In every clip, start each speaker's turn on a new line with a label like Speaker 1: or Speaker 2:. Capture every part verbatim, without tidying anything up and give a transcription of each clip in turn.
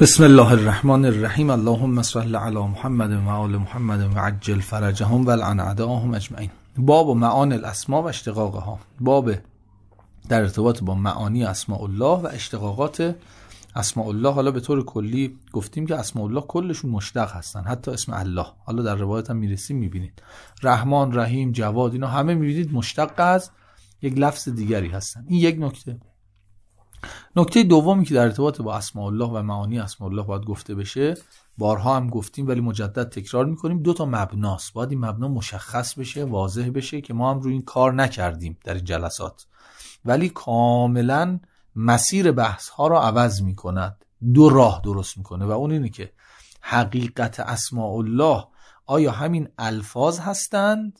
Speaker 1: بسم الله الرحمن الرحیم. اللهم صل علی محمد و آل محمد و عجل فرجهم و لعن اعداءهم اجمعین. باب معانی الاسماء و اشتقاقها. باب در ارتباط با معانی اسماء الله و اشتقاقات اسماء الله. حالا به طور کلی گفتیم که اسماء الله کلشون مشتق هستن، حتی اسم الله. حالا در روایت هم میرسیم میبینید رحمان، رحیم، جواد، اینا همه میبینید مشتق از یک لفظ دیگری هستن. این یک نکته. نکته دومی که در ارتباط با اسماء الله و معانی اسماء الله باید گفته بشه، بارها هم گفتیم ولی مجدد تکرار میکنیم، دو تا مبناست. باید این مبنا مشخص بشه، واضح بشه که ما هم روی این کار نکردیم در این جلسات، ولی کاملا مسیر بحث ها را عوض میکند. دو راه درست میکنه و اون اینه که حقیقت اسماء الله آیا همین الفاظ هستند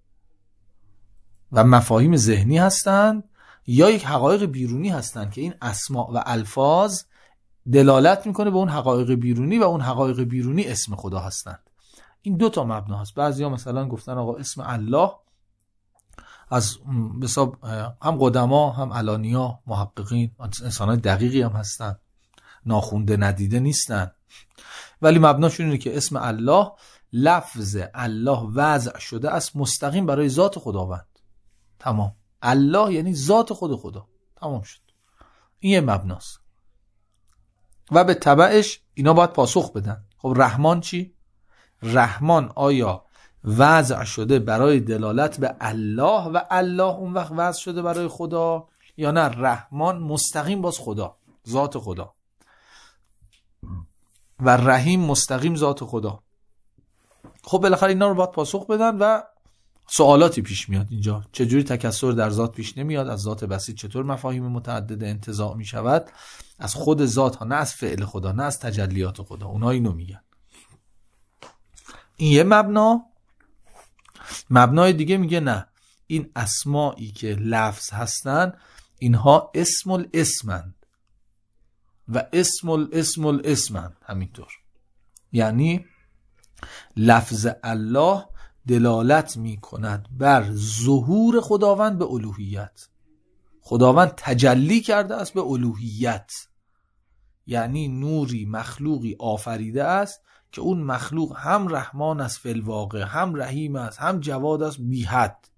Speaker 1: و مفاهیم ذهنی هستند یا یک حقایق بیرونی هستند که این اسماء و الفاظ دلالت میکنه به اون حقایق بیرونی و اون حقایق بیرونی اسم خدا هستند. این دو تا مبنا هست. بعضیا مثلا گفتن آقا اسم الله از حساب هم قدما هم علانیا محققین انسانای دقیقی هم هستن، ناخونده ندیده نیستن، ولی مبناشون اینه که اسم الله لفظ الله وضع شده است مستقیم برای ذات خداوند. تمام. الله یعنی ذات خود خدا. تمام شد. این یه مبناست و به تبعش اینا باید پاسخ بدن. خب رحمان چی؟ رحمان آیا وضع شده برای دلالت به الله و الله اون وقت وضع شده برای خدا، یا نه رحمان مستقیم باز خدا، ذات خدا، و رحیم مستقیم ذات خدا؟ خب بالاخره اینا رو باید پاسخ بدن و سوالاتی پیش میاد اینجا. چجوری تکثر در ذات پیش نمیاد؟ از ذات بسیط چطور مفاهیم متعدد انتزاع میشود؟ از خود ذات ها، نه از فعل خدا، نه از تجلیات خدا. اونا اینو میگن. این یه مبنا. مبنای دیگه میگه نه، این اسمایی که لفظ هستن اینها اسم الاسمند و اسم الاسم الاسمند. همینطور یعنی لفظ الله دلالت می کند بر ظهور خداوند به الوهیت. خداوند تجلی کرده است به الوهیت، یعنی نوری مخلوقی آفریده است که اون مخلوق هم رحمان است فی الواقع، هم رحیم است، هم جواد است بی حد،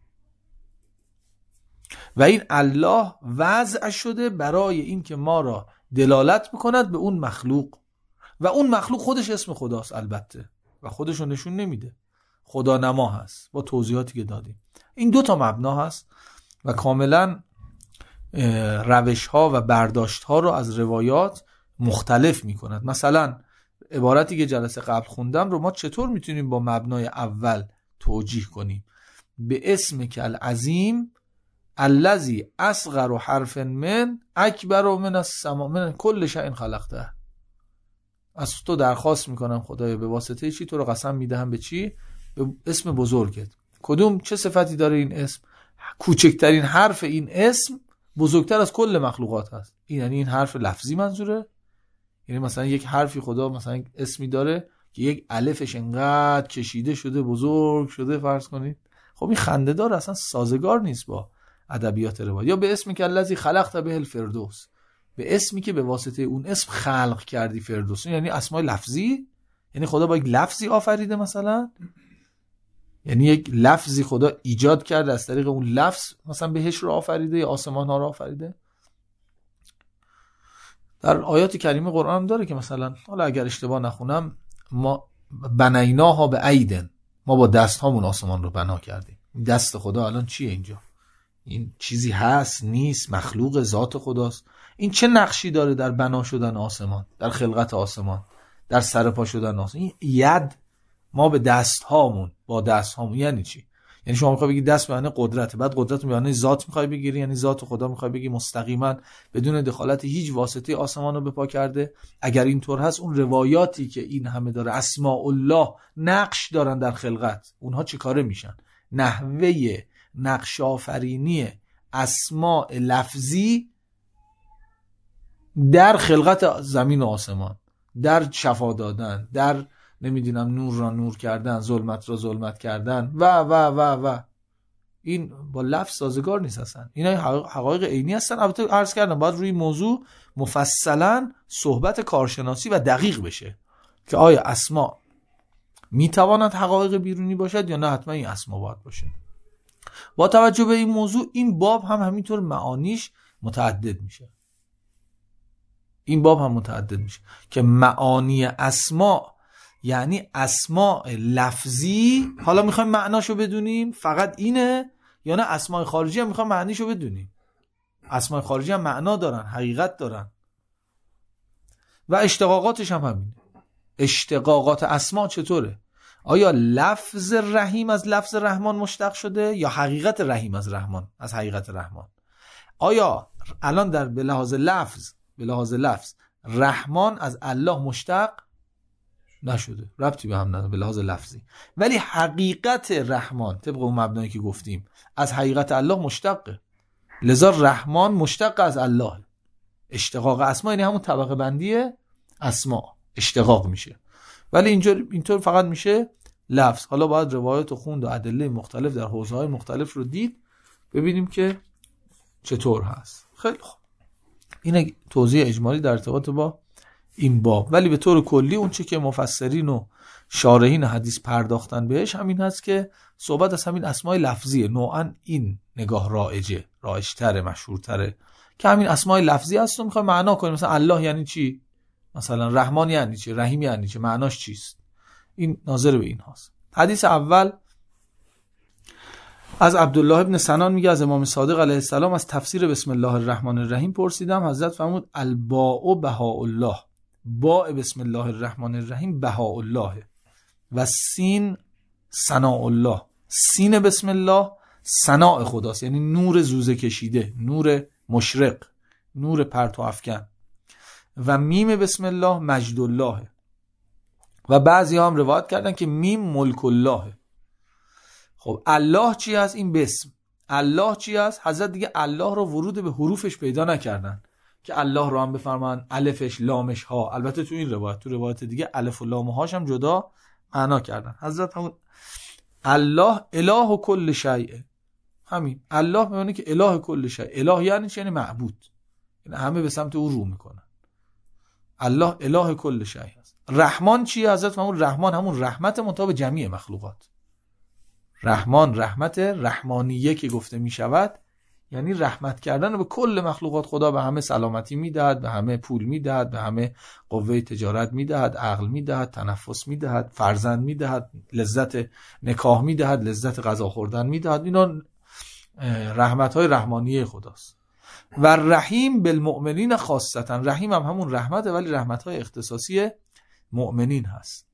Speaker 1: و این الله وضع شده برای این که ما را دلالت بکند به اون مخلوق، و اون مخلوق خودش اسم خداست البته و خودش رو نشون نمیده، خدا نما هست با توضیحاتی که دادیم. این دو تا مبنا هست و کاملا روش ها و برداشت ها رو از روایات مختلف می کند. مثلا عبارتی که جلسه قبل خوندم رو ما چطور میتونیم با مبنای اول توجیه کنیم؟ به اسم که العظیم الذی اصغر حرف من اکبر من السما من کل شیء خلقته. از تو درخواست میکنم خدایا به واسطه چی تو رو قسم میدهم به چی؟ به اسم بزرگت. کدوم چه صفتی داره این اسم؟ کوچکترین حرف این اسم بزرگتر از کل مخلوقات هست. این یعنی این حرف لفظی منظوره؟ یعنی مثلا یک حرفی خدا مثلا یک اسمی داره که یک الفش انقدر کشیده شده بزرگ شده فرض کنید. خب این خنده دار، اصلا سازگار نیست با ادبیات روایت. یا به اسمی که الذی خلقت به الفردوس، به اسمی که به واسطه اون اسم خلق کردی فردوس. یعنی اسماء لفظی، یعنی خدا با یک لفظی آفریده، مثلا یعنی یک لفظی خدا ایجاد کرده، از طریق اون لفظ مثلا بهش رو آفریده یا آسمان ها رو آفریده. در آیات کریمه قرآن هم داره که مثلا، حالا اگر اشتباه نخونم، ما بنیناها به ایدن، ما با دست هامون آسمان رو بنا کردیم. دست خدا الان چیه اینجا؟ این چیزی هست نیست؟ مخلوق ذات خداست. این چه نقشی داره در بنا شدن آسمان، در خلقت آسمان، در سرپا شدن آسمان؟ این ید ما به دست هامون، با دست هامون یعنی چی؟ یعنی شما میخوای بگی دست به معنی قدرت، بعد قدرت به معنی ذات میخوای بگیری، یعنی ذات خدا میخوای بگی مستقیما بدون دخالت هیچ واسطه آسمان رو به پا کرده؟ اگر اینطور هست، اون روایاتی که این همه داره اسماء الله نقش دارن در خلقت، اونها چی کاره میشن؟ نحوه نقش آفرینی اسماء لفظی در خلقت زمین و آسمان، در شفا دادن، در نمیدونم نور را نور کردن، ظلمت را ظلمت کردن و و و و این با لفظ سازگار نیست اصلا. اینا حقایق عینی هستن. البته عرض کردم باید روی موضوع مفصلا صحبت کارشناسی و دقیق بشه که آیا اسما میتواند حقایق بیرونی باشد یا نه حتما این اسما باید باشه. با توجه به این موضوع این باب هم همینطور معانیش متعدد میشه. این باب هم متعدد میشه که معانی اسما یعنی اسماء لفظی، حالا میخوایم معناشو بدونیم فقط اینه یا نه اسماء خارجی هم میخوایم معنیشو بدونیم. اسماء خارجی هم معنا دارن، حقیقت دارن و اشتقاقاتش هم همینه. اشتقاقات اسماء چطوره؟ آیا لفظ رحیم از لفظ رحمان مشتق شده یا حقیقت رحیم از رحمان از حقیقت رحمان؟ آیا الان در به لحاظ لفظ به لحاظ لفظ رحمان از الله مشتق نشده، ربطی به هم نداره به لحاظ لفظی، ولی حقیقت رحمان طبق اون مبنایی که گفتیم از حقیقت الله مشتقه، لذا رحمان مشتق از الله. اشتقاق اسما یعنی همون طبقه بندی اسما اشتقاق میشه، ولی اینجا اینطور فقط میشه لفظ. حالا باید روایت و خوند و ادله مختلف در حوزه‌های مختلف رو دید ببینیم که چطور هست. خیلی خوب، اینه توضیح اجمالی در ارتباط با این باب. ولی به طور کلی اون چی که مفسرین و شارحین حدیث پرداختن بهش همین هست که صحبت از همین اسماء لفظیه. نوعا این نگاه رایجه، رایج‌تره، مشهورتره که همین اسماء لفظی هست و میخوایم معنا کنیم. مثلا الله یعنی چی؟ مثلا رحمان یعنی چی؟ رحیم یعنی چی؟ معناش چیست؟ این ناظر به این هاست. حدیث اول از عبدالله ابن سنان میگه از امام صادق علیه السلام از تفسیر بسم الله الرحمن الرحیم پرسیدم. حضرت فرمود الباء بهاء الله، باء بسم الله الرحمن الرحیم بهاء الله و سین ثناء الله. سین بسم الله ثناء خداست، یعنی نور زوزه کشیده، نور مشرق، نور پرتو افکن. و میم بسم الله مجد الله و بعضی هم روایت کردن که میم ملک الله. خب الله چی هست؟ این بسم الله چی هست؟ حضرت دیگه الله رو ورود به حروفش پیدا نکردن که الله رو هم بفرمان الفش لامش ها. البته تو این روایت تو روایت دیگه الف و لام هاش هم جدا معنا کردن. حضرت همون الله اله و کل شیء، همین الله میونه که اله کل شیء. اله یعنی چی؟ یعنی معبود، یعنی همه به سمت او رو میکنن. الله اله کل شیء هست. رحمان چیه؟ حضرت همون رحمان همون رحمت مطابق جمعی مخلوقات. رحمان رحمت رحمانیه که گفته می شود یعنی رحمت کردن به کل مخلوقات. خدا به همه سلامتی میدهد، به همه پول میدهد، به همه قوه تجارت میدهد، عقل میدهد، تنفس میدهد، فرزند میدهد، لذت نکاح میدهد، لذت غذا خوردن میدهد. اینا رحمت های رحمانیه خداست. و رحیم بالمؤمنین خاصتا، رحیم هم همون رحمته ولی رحمت های اختصاصی مؤمنین هست،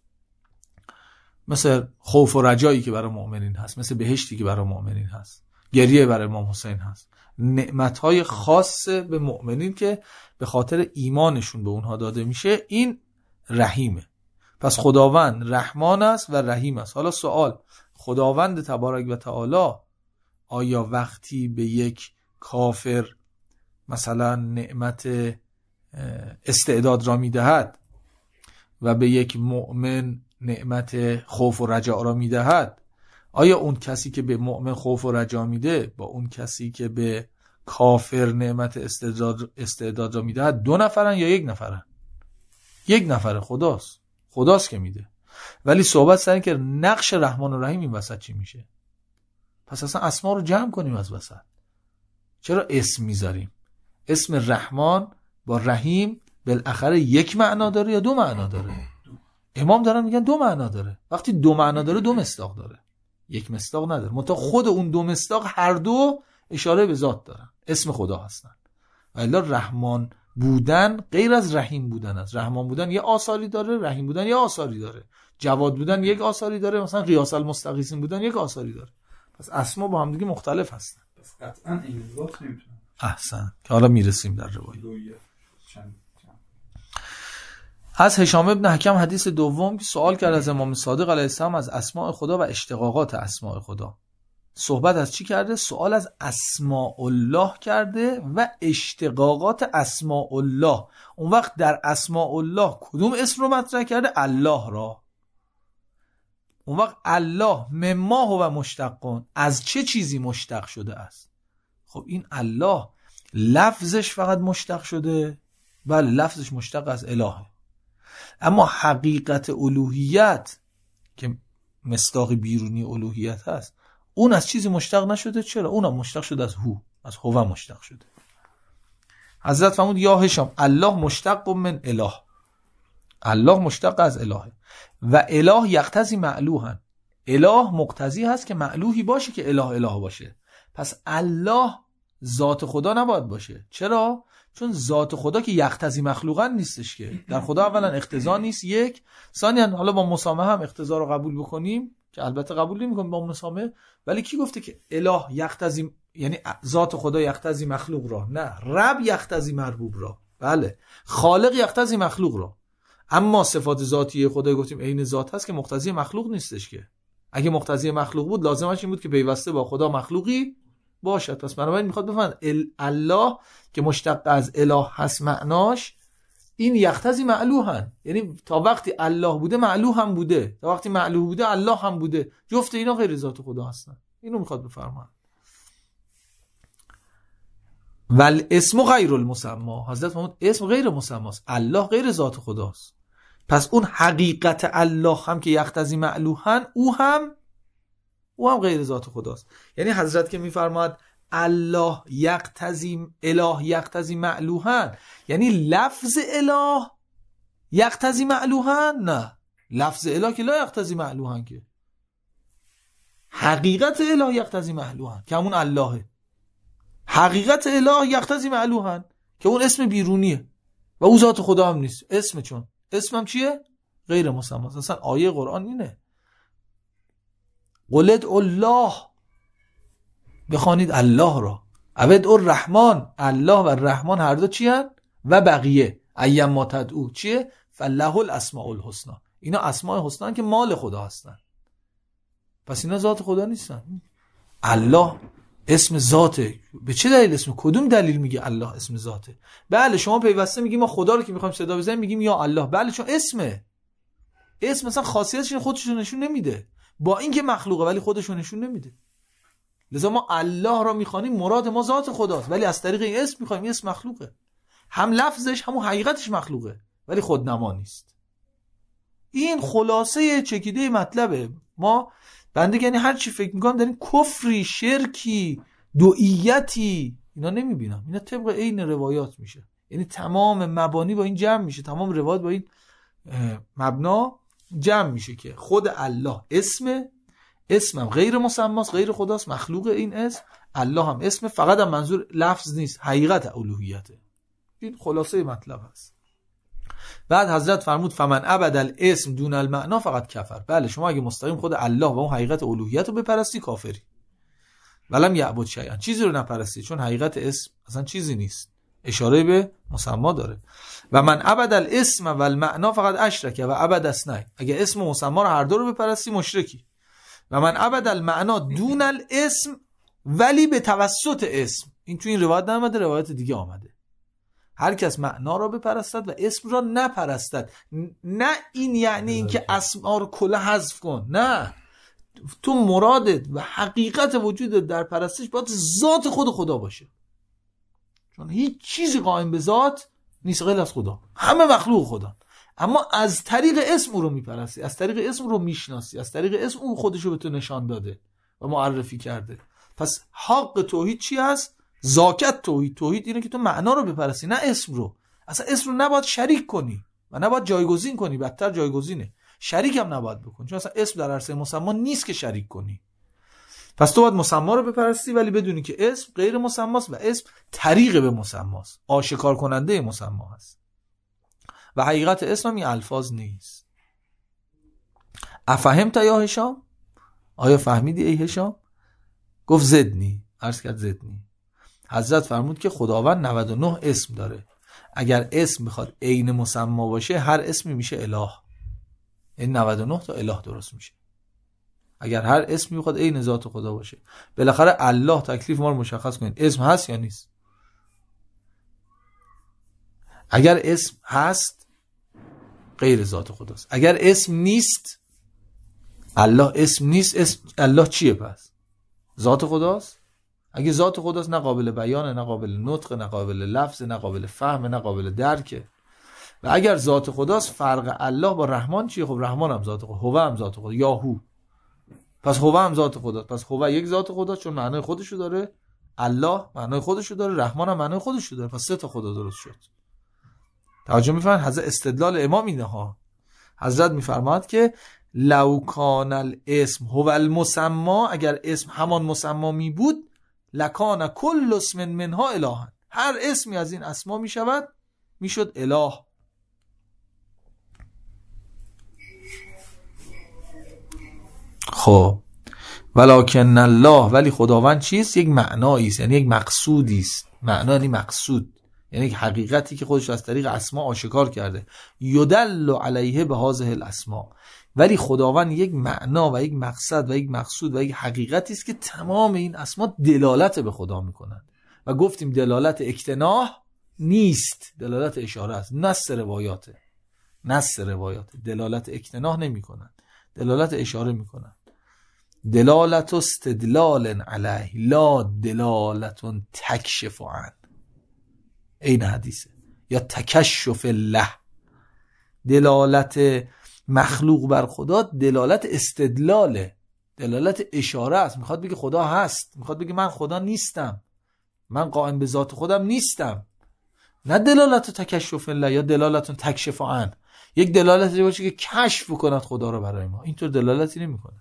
Speaker 1: مثل خوف و رجایی که برای مؤمنین هست، مثل بهشتی که برای مؤمنین هست، گریه برای امام حسین هست. نعمت‌های خاص به مؤمنین که به خاطر ایمانشون به اونها داده میشه، این رحیمه. پس خداوند رحمان است و رحیم است. حالا سوال، خداوند تبارک و تعالی آیا وقتی به یک کافر مثلا نعمت استعداد را میدهد و به یک مؤمن نعمت خوف و رجا را میدهد، آیا اون کسی که به مؤمن خوف و رجا میده با اون کسی که به کافر نعمت استعداد, استعداد را میدهد دو نفرن یا یک نفرن؟ یک نفره، خداست خداست که میده. ولی صحبت سر این که نقش رحمان و رحیم این وسط چی میشه؟ پس اصلا اسما رو جمع کنیم از وسط. چرا اسم میذاریم؟ اسم رحمان با رحیم بالاخره یک معنا داره یا دو معنا داره؟ امام دارن میگن دو معنا داره. وقتی دو معنا داره دو مصداق داره، یک مصداق نداره. منتها خود اون دو مصداق هر دو اشاره به ذات دارن، اسم خدا هستن. الا رحمان بودن غیر از رحیم بودن است. رحمان بودن یه آثاری داره، رحیم بودن یه آثاری داره. جواد بودن یک آثاری داره، مثلا قیاس المستغیثین بودن یک آثاری داره. پس اسما با هم دیگه مختلف هستن.
Speaker 2: پس قطعا این ذات نمیتونه.
Speaker 1: احسن، که حالا میرسیم در روایت. از هشام ابن حکم حدیث دوم که سوال کرد از امام صادق علیه السلام از اسماء خدا و اشتقاقات اسماء خدا. صحبت از چی کرده؟ سوال از اسماء الله کرده و اشتقاقات اسماء الله. اون وقت در اسماء الله کدوم اسم رو مطرح کرده؟ الله را. اون وقت الله مما هو مشتقون، از چه چیزی مشتق شده است؟ خب این الله لفظش فقط مشتق شده، بله لفظش مشتق از الهه، اما حقیقت الوهیت که مصداق بیرونی الوهیت هست اون از چیزی مشتق نشده. چرا؟ اونم مشتق شده از هو، از هو مشتق شده. حضرت فرمود یا هشام الله مشتق من اله، الله مشتق از الهه و اله یقتضی معلوهن، اله مقتضی هست که معلوهی باشه که اله اله باشه. پس الله ذات خدا نباید باشه. چرا؟ چون ذات خدا که یقتضی مخلوقا نیستش، که در خدا اولا اقتضا نیست یک، ثانیا حالا با مسامحه هم اقتضا رو قبول بکنیم که البته قبول نمی‌کنیم با مسامحه، ولی کی گفته که اله یقتضی، یعنی ذات خدا یقتضی مخلوق را؟ نه، رب یقتضی مربوب را. بله خالق یقتضی مخلوق را، اما صفات ذاتی خدا گفتیم عین ذات هست که مقتضی مخلوق نیستش. که اگه مقتضی مخلوق بود لازمش این بود که پیوسته با خدا مخلوقی باشد. پس بنابراین میخواد بفهمد الله که مشتق از اله هست معناش این یقتضی معلوهن، یعنی تا وقتی الله بوده معلوه هم بوده، تا وقتی معلوه بوده الله هم بوده، جفت اینا غیر ذات خدا هستن. اینو میخواد بفرماید. ول اسم غیر المسمی، حضرت فرمود اسم غیر مسمی است، الله غیر ذات خداست. پس اون حقیقت الله هم که یقتضی معلوهن او هم او هم غیر ذات خداست. یعنی حضرت که میفرماید الله یقتضی اله یقتضی معلوهن، یعنی لفظ اله یقتضی معلوهن؟ نه، لفظ اله که لا یقتضی معلوهن، که حقیقت اله یقتضی معلوهن که همون اللهه. حقیقت اله یقتضی معلوهن که اون اسم بیرونیه و او ذات خدا هم نیست. اسم چون اسمم چیه؟ غیر مسمی. اصلا آیه قرآن اینه قل الله، بخوانید الله را، عبد الرحمن، الله و الرحمن هر دو چی هن؟ و بقیه ایم ما تدعو چیه؟ فله الاسماء الحسنا، اینا اسماء حسنا هن که مال خدا هستن. پس اینا ذات خدا نیستن. الله اسم ذاته. به چه دلیل اسم؟ کدوم دلیل میگه الله اسم ذاته؟ بله شما پیوسته میگیم ما خدا رو که میخوایم صدا بزنیم میگیم یا الله، بله چون اسمه. اسم مثلا خاصیتش خودش رو نشون نمیده، با اینکه مخلوقه ولی خودش رو نشون نمیده. لذا ما الله را میخوانیم مراد ما ذات خداست، ولی از طریق این اسم میخوایم. اسم مخلوقه، هم لفظش همون حقیقتش مخلوقه ولی خودنما نیست. این خلاصه چکیده مطلبه. ما بنده یعنی هر چی فکر میکنم در این کفری، شرکی، دوئیتی اینا نمیبینم. اینا طبق این روایات میشه، یعنی تمام مبانی با این جمع میشه، تمام روایات با این مبنا جمع میشه که خود الله اسمه، اسمم غیر مسماست، غیر خداست، مخلوق این اسم. الله هم اسمه، فقط هم منظور لفظ نیست، حقیقت الوهیته. این خلاصه مطلب هست. بعد حضرت فرمود فمن عبد الاسم دون المعنا فقط کفر. بله شما اگه مستقیم خود الله و اون حقیقت الوهیت رو بپرستی کافری. ولم یعبد شیئا، چیزی رو نپرستی، چون حقیقت اسم اصلا چیزی نیست، اشاره به مسما داره. و من عبد الاسم و المعنا فقط اشرک و عبد اسنای، اگه اسم و مسما رو هر دو رو بپرستی مشرکی. و من عبد المعنا دون الاسم ولی به توسط اسم، این تو این روایت نمیده، روایت دیگه آمده. هر کس معنا را بپرستد و اسم را نپرستد. نه این یعنی این که اسما رو کلا حذف کن، نه، تو مرادت و حقیقت وجودت در پرستش باید ذات خود خدا باشه، چون هیچ چیزی قائم به ذات نیست غیر از خدا، همه مخلوق خدا. اما از طریق اسم او رو میپرستی، از طریق اسم رو میشناسی، از طریق اسم او خودش رو به تو نشان داده و معرفی کرده. پس حق توحید چی هست؟ زاکت توحید. توحید اینه که تو معنا رو بپرستی نه اسم رو. اصلا اسم رو نباید شریک کنی و نباید جایگزین کنی، بدتر جایگزینه، شریک هم نباید بکنی، چون اصلا اسم در عرصه مسما نیست که شریک کنی. پس تو باید مسما رو بپرستی ولی بدونی که اسم غیر مسماست و اسم طریق به مسماست، آشکار کننده مسما هست و حقیقت اسم هم این الفاظ نیست. افهمت یا هشام؟ آیا فهمیدی ای هشام؟ گفت زدنی، عرض کرد زدنی. حضرت فرمود که خداوند نود و نه اسم داره، اگر اسم بخواد عین مسما باشه هر اسمی میشه اله، این نود و نه تا اله درست میشه. اگر هر اسمی بخواد عین ذات خدا باشه، بالاخره الله تکلیف ما رو مشخص کنید، اسم هست یا نیست. اگر اسم هست غیر ذات خداست، اگر اسم نیست الله اسم نیست. اسم الله چیه پس؟ ذات خداست. اگه ذات خداست نه قابل بیانه، نه قابل نطق، نه قابل لفظ، نه قابل فهم، نه قابل درکه. و اگر ذات خداست فرق الله با رحمان چیه؟ خب رحمان هم ذات خدا، هو هم ذات خدا، یاهو. پس هو هم ذات خداست. پس هو یک ذات خداست چون معنای خودشو داره، الله معنای خودشو داره، رحمان هم معنای خودشو داره. پس سه تا خدا درست شد. توجه می‌فرمایید؟ حضرت استدلال امام اینه ها. حضرت می‌فرماد که لو کان الاسم هو المسما، اگر اسم همان مسما می بود لکان کل اسم منها الها، هر اسمی از این اسما می شود می شد اله. خب ولکن الله، ولی خداوند چیست؟ یک معنایی است، یعنی یک مقصودی است. معنا یعنی مقصود، یعنی یک حقیقتی که خودش از طریق اسما آشکار کرده. یدل علیه به هذه الاسماء، ولی خداوند یک معنا و یک مقصد و یک مقصود و یک حقیقتی است که تمام این اسما دلالت به خدا میکنند. و گفتیم دلالت اکتناح نیست، دلالت اشاره است. نص روایاته، نص روایاته دلالت اکتناح نمیکنند، دلالت اشاره میکنند. دلالت استدلال علیه لا دلالت تکشف عن. این حدیثه. یا تکشف الله، دلالت مخلوق بر خدا دلالت استدلاله، دلالت اشاره است. میخواد بگه خدا هست، میخواد بگه من خدا نیستم، من قائم به ذات خودم نیستم. نه دلالت تکشف الله یا دلالت تکشف عن، یک دلالتی باشه که کشف کند خدا رو برای ما. اینطور دلالتی نمیکنه.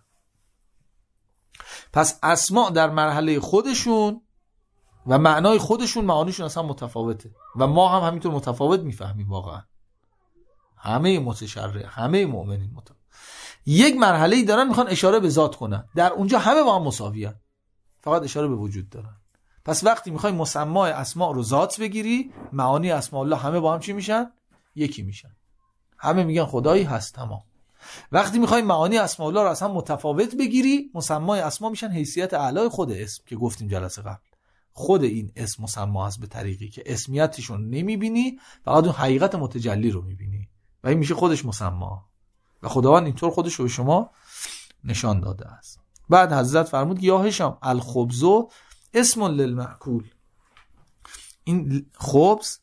Speaker 1: پس اسماء در مرحله خودشون و معنای خودشون معانیشون اصلا متفاوته و ما هم همینطور متفاوت میفهمیم. واقعا همه متشرع، همه مؤمنین متفاوت. یک مرحله‌ای دارن میخوان اشاره به ذات کنن، در اونجا همه با هم مساویان، فقط اشاره به وجود دارن. پس وقتی میخوای مسمای اسماء رو ذات بگیری، معانی اسماء الله همه با هم چی میشن؟ یکی میشن. همه میگن خدایی هست، تمام. وقتی میخوای معانی اسماء الله رو اصلا متفاوت بگیری، مسمای اسماء میشن حیثیت اعلای خود اسم که گفتیم جلسه قبل. خود این اسم مسما هست به طریقی که اسمیتشون نمیبینی، فقط اون حقیقت متجلی رو میبینی و این میشه خودش مسما. و خداوند اینطور خودش رو به شما نشان داده است. بعد حضرت فرمود یا هشام الخبز اسم للمأکول. این خبز،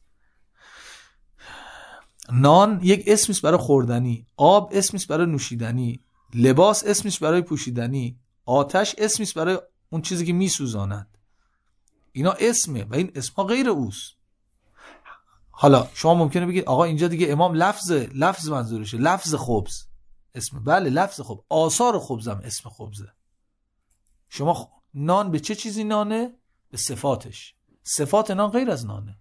Speaker 1: نان یک اسمی است برای خوردنی، آب اسمی است برای نوشیدنی، لباس اسمی است برای پوشیدنی، آتش اسمی است برای اون چیزی که میسوزاند. اینا اسمه و این اسمها غیر اوست. حالا شما ممکنه بگید آقا اینجا دیگه امام لفظ لفظ منظورشه، لفظ خبز اسم. بله لفظ خبز، آثار خبزم اسم خبزه. شما خ... نان به چه چیزی نانه؟ به صفاتش. صفات نان غیر از نانه.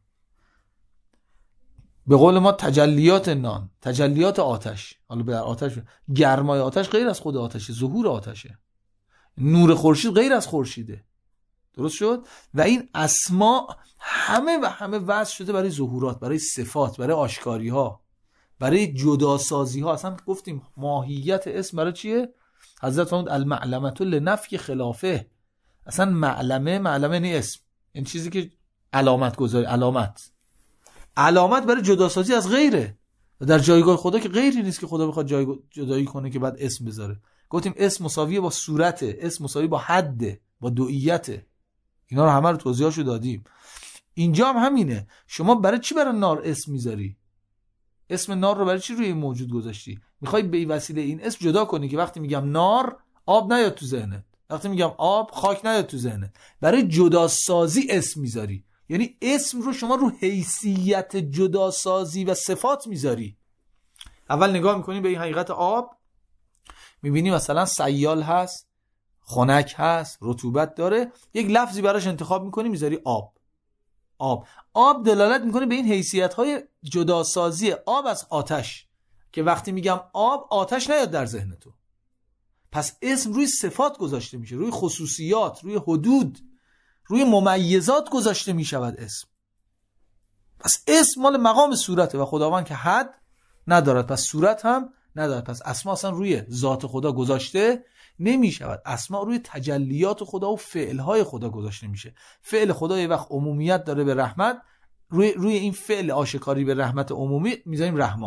Speaker 1: به قول ما تجلیات نان، تجلیات آتش، حالا به آتش، گرمای آتش غیر از خود آتشه، ظهور آتشه. نور خورشید غیر از خورشیده. درست شد؟ و این اسما همه و همه وضع شده برای ظهورات، برای صفات، برای آشکاری ها، برای جداسازی ها. اصلا گفتیم ماهیت اسم برای چیه؟ حضرت فرمود المعلمة لنفی خلافه. اصلا معلمه، معلمه نه اسم، این چیزی که علامت گذاری، علامت علامت برای جداسازی از غیره. و در جایگاه خدا که غیری نیست که خدا بخواد جایگاه جدایی کنه که بعد اسم بذاره. گفتیم اسم مساویه با صورته، اسم مساوی با حده، با دوئیته. اینا رو همه رو توضیحاشو دادیم. اینجا هم همینه. شما برای چی برای نار اسم میذاری؟ اسم نار رو برای چی روی موجود گذاشتی؟ میخوای به وسیله این اسم جدا کنی که وقتی میگم نار آب نیاد تو ذهنت، وقتی میگم آب خاک نیاد تو ذهنت. برای جداسازی اسم میذاری، یعنی اسم رو شما رو حیثیت جداسازی و صفات میذاری. اول نگاه میکنی به این حقیقت آب، میبینی مثلا سیال هست، خنک هست، رطوبت داره، یک لفظی براش انتخاب میکنی میذاری آب. آب آب دلالت میکنه به این حیثیت‌های جداسازی آب از آتش، که وقتی میگم آب آتش نیاد در ذهن تو. پس اسم روی صفات گذاشته میشه، روی خصوصیات، روی حدود، روی ممیزات گذاشته میشود اسم. پس اسم مال مقام صورته و خداوند که حد ندارد پس صورت هم ندارد. پس اسما اصلا روی ذات خدا گذاشته نمی شود. اسما روی تجلیات خدا و فعلهای خدا گذاشته میشه. فعل خدا یه وقت عمومیت داره به رحمت، روی روی این فعل آشکاری به رحمت عمومی میذاریم رحمان.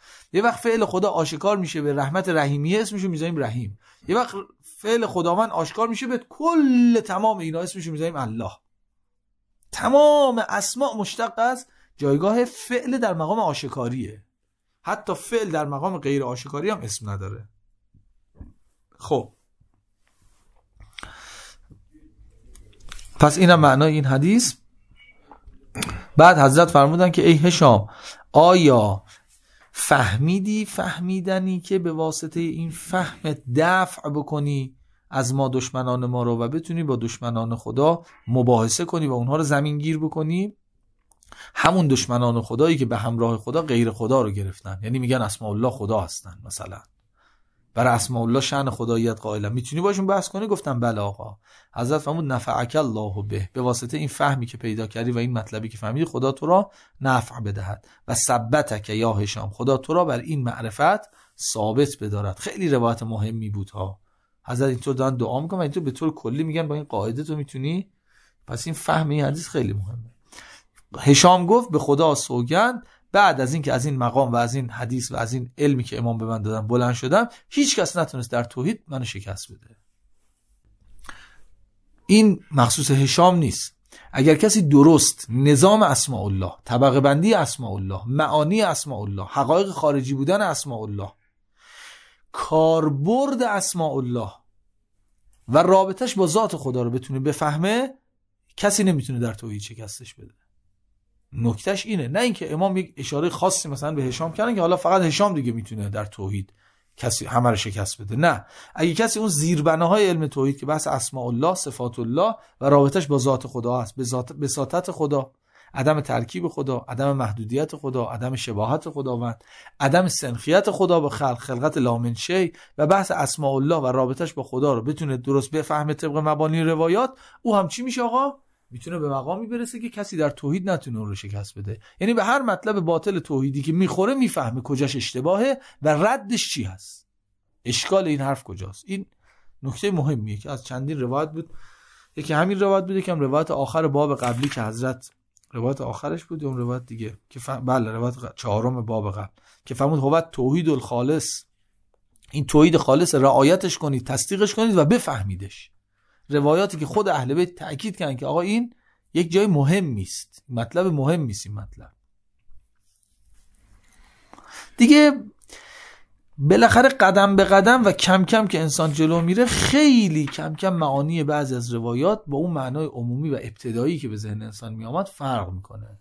Speaker 1: یه وقت فعل خدا آشکار میشه به رحمت رحیمیه، اسمشو میذاریم رحیم. یه وقت فعل خداوند آشکار میشه به کل تمام اینا، اسمشو میذاریم الله. تمام اسماء مشتق از جایگاه فعل در مقام آشکاریه. حتی فعل در مقام غیر آشکاری هم اسم نداره. خب پس اینم معنای این حدیث. بعد حضرت فرمودن که ای هشام، آیا فهمیدی فهمیدنی که به واسطه این فهم دفع بکنی از ما دشمنان ما رو و بتونی با دشمنان خدا مباحثه کنی و اونها رو زمین گیر بکنی؟ همون دشمنان خدایی که به همراه خدا غیر خدا رو گرفتن، یعنی میگن اسماء الله خدا هستن، مثلا برای اسماء الله شأن خداییت قائلن، میتونی باشون بحث کنی؟ گفتم بله آقا. حضرت فرمود نفعک الله به، به واسطه این فهمی که پیدا کردی و این مطلبی که فهمیدی خدا تو را نفع بدهد. و ثبتک یا هشام، خدا تو را بر این معرفت ثابت بدارد. خیلی روایت مهمی بود ها. حضرت اینطور دارن دعا میکنن و اینطور به طور کلی میگن با این قاعده تو میتونی. پس این فهم این حدیث خیلی مهمه. هشام گفت به خدا سوگند، بعد از این که از این مقام و از این حدیث و از این علمی که امام به من دادن بلند شدم، هیچ کس نتونست در توحید منو شکست بده. این مخصوص هشام نیست. اگر کسی درست نظام اسماء الله، طبقه بندی اسماء الله، معانی اسماء الله، حقایق خارجی بودن اسماء الله، کاربرد اسماء الله و رابطش با ذات خدا رو بتونه بفهمه، کسی نمیتونه در توحید شکستش بده. نکتهش اینه، نه اینکه امام یک اشاره خاصی مثلا به هشام کردن که حالا فقط هشام دیگه میتونه در توحید کسی همه رو شکست بده. نه، اگه کسی اون زیربناهای علم توحید که بحث اسماء الله، صفات الله و رابطش با ذات خدا هست، به ذات بساطت خدا، عدم ترکیب خدا، عدم محدودیت خدا، عدم شباهت خداوند، عدم سنخیت خدا با خلق، خلقت لا من شیء، و بحث اسماء الله و رابطش با خدا رو بتونه درست بفهمه طبق مبانی روایات، او هم چی میشه آقا؟ میتونه به مقامی برسه که کسی در توحید نتونه اون رو شکست بده. یعنی به هر مطلب باطل توحیدی که میخوره میفهمه کجاش اشتباهه و ردش چی هست، اشکال این حرف کجاست. این نکته مهمیه که از چندین روایت بود، یکی همین روایت بود، یکم روایت آخر باب قبلی که حضرت روایت آخرش بود، اون روایت دیگه که ف... بله روایت چهارم باب قبل که فرمود هو توحید الخالص، این توحید خالص رعایتش کنید، تصدیقش کنید و بفهمیدش. روایاتی که خود اهل بیت تأکید کردن که آقا این یک جای مهمی است، مطلب مهمی است. این مطلب دیگه بالاخره قدم به قدم و کم کم که انسان جلو میره، خیلی کم کم معانی بعضی از روایات با اون معنای عمومی و ابتدایی که به ذهن انسان می آمد فرق میکنه.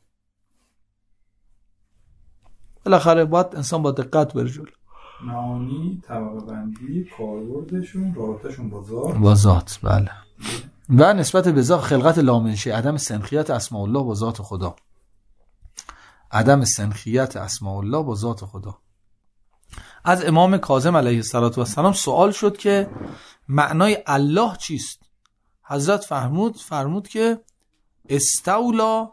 Speaker 1: بالاخره باید انسان با دقت بره جلو.
Speaker 2: معانی، طبقه بندی، کاربردشون، رابطه‌شون با ذات
Speaker 1: با ذات، بله، و نسبت به ذات، خلقت لا من شیء، عدم سنخیت اسماء الله با ذات خدا، عدم سنخیت اسماء الله با ذات خدا. از امام کاظم علیه السلام سوال شد که معنای الله چیست؟ حضرت فرمود فرمود که استولا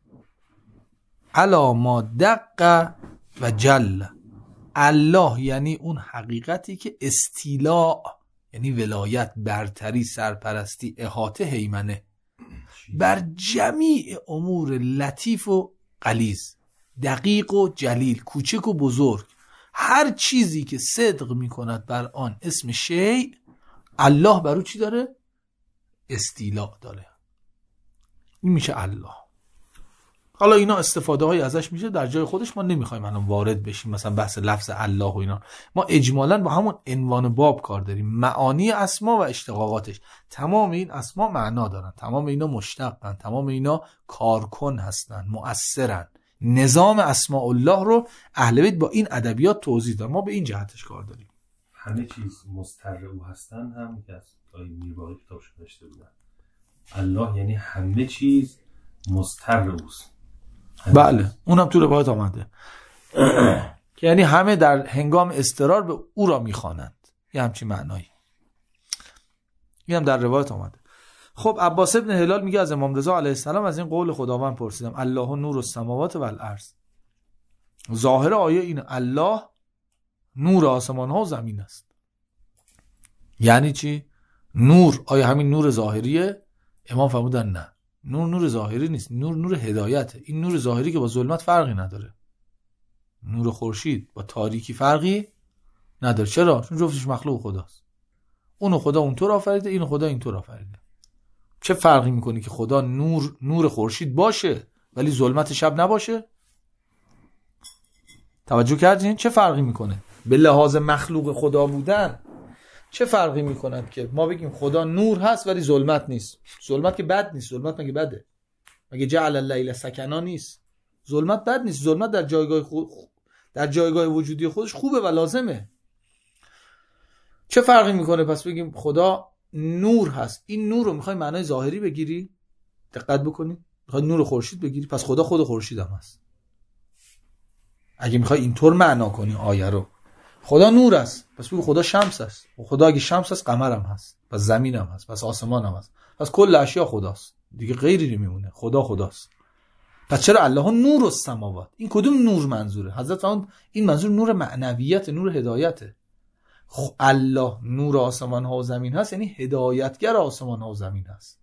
Speaker 1: علی ما دق و جل. الله یعنی اون حقیقتی که استیلاء یعنی ولایت، برتری، سرپرستی، احاطه، هیمنه بر جمیع امور لطیف و غلیظ، دقیق و جلیل، کوچک و بزرگ، هر چیزی که صدق میکند بر آن اسم شیء، الله بر او چی داره؟ استیلاء داره. این میشه الله. حالا اینا استفاده های ازش میشه در جای خودش، ما نمیخوایم الان وارد بشیم مثلا بحث لفظ الله و اینا. ما اجمالاً با همون عنوان باب کار داریم، معانی اسما و اشتقاقاتش. تمام این اسما معنا دارن، تمام اینا مشتقن، تمام اینا کارکن هستن، مؤثرن. نظام اسماء الله رو اهل بیت با این ادبیات توضیح دادن، ما به این جهتش کار داریم.
Speaker 3: همه چیز مستر او هستن، هم که از آیه میرواقی کتابش نوشته بودن. الله یعنی همه چیز مستر اوست.
Speaker 1: بله، اونم تو روایت آمده که یعنی همه در هنگام اضطرار به او را میخوانند، یه همچین معنایی. این هم در روایت آمده. خب عباس ابن هلال میگه از امام رضا علیه السلام از این قول خداوند پرسیدم، الله نور السماوات و الارض. ظاهر آیه اینه، الله نور آسمان ها و زمین است. یعنی چی؟ نور آیا همین نور ظاهریه؟ امام فرمودن نه، نور نور ظاهری نیست، نور نور هدایته. این نور ظاهری که با ظلمت فرقی نداره. نور خورشید با تاریکی فرقی نداره. چرا؟ چون جفتش مخلوق خداست. اونو خدا اونطور آفریده، اینو خدا اینطور آفریده. چه فرقی میکنه که خدا نور نور خورشید باشه ولی ظلمت شب نباشه؟ توجه کردین؟ چه فرقی میکنه؟ به لحاظ مخلوق خدا بودن چه فرقی میکند که ما بگیم خدا نور هست ولی ظلمت نیست؟ ظلمت که بد نیست. ظلمت مگه بده؟ مگه جعل اللیل سکنا نیست؟ ظلمت بد نیست. ظلمت در جایگاه خود در جایگاه وجودی خودش خوبه و لازمه. چه فرقی میکنه پس بگیم خدا نور هست؟ این نور رو میخوای معنای ظاهری بگیری؟ دقت بکنید. میخوای نور خورشید بگیری؟ پس خدا خود خورشید هم هست. اگه میخوای اینطور معنا کنی آیه رو، خدا نور است پس بگو خدا شمس است. و خدا اگه شمس است قمر هم هست، پس زمین هم هست، پس آسمان هم هست، پس کل اشیا خداست دیگه، غیری نمیمونه. خدا خداست. پس چرا الله نور السماوات؟ این کدوم نور منظوره؟ حضرت فرمود این منظور نور معنویت، نور هدایته. خب الله نور آسمان ها و زمین هست، یعنی هدایتگر آسمان ها و زمین هست.